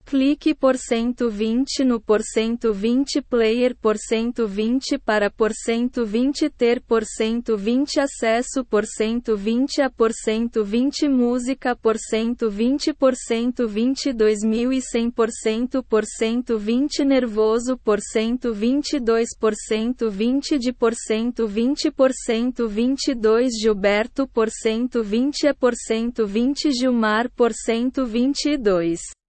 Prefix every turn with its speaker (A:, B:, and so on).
A: Clique por 120 no por 120 player por 120 para por 120 ter por 120 acesso por 120 a por 120 música por 120 2100% por 120 nervoso por 122% 20 de por 120% Gilberto por 120 a por 120 Gilmar por 122